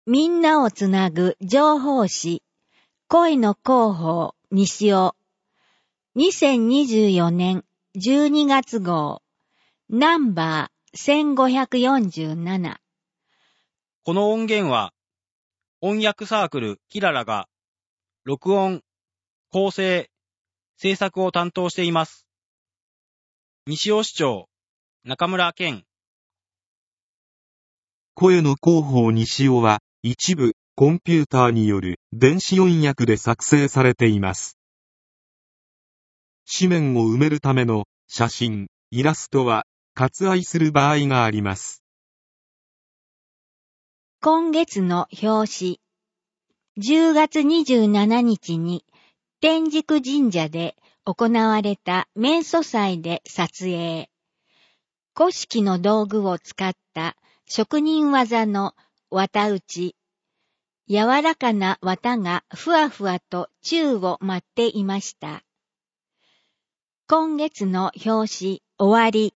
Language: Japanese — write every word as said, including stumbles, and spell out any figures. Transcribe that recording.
みんなをつなぐ情報誌、恋の広報西尾。にせんにじゅうよねんじゅうにがつ号、ナンバーせんごひゃくよんじゅうなな。 この音源は、音訳サークルキララが、録音、構成、制作を担当しています。西尾市長、中村健。 声の広報西尾は、一部、コンピューターによる電子音訳で作成されています。紙面を埋めるための写真、イラストは割愛する場合があります。 今月の表紙。じゅうがつにじゅうしちにちに天竺神社で行われた面祖祭で撮影。古式の道具を使った職人技の綿打ち。柔らかな綿がふわふわと宙を舞っていました。今月の表紙終わり。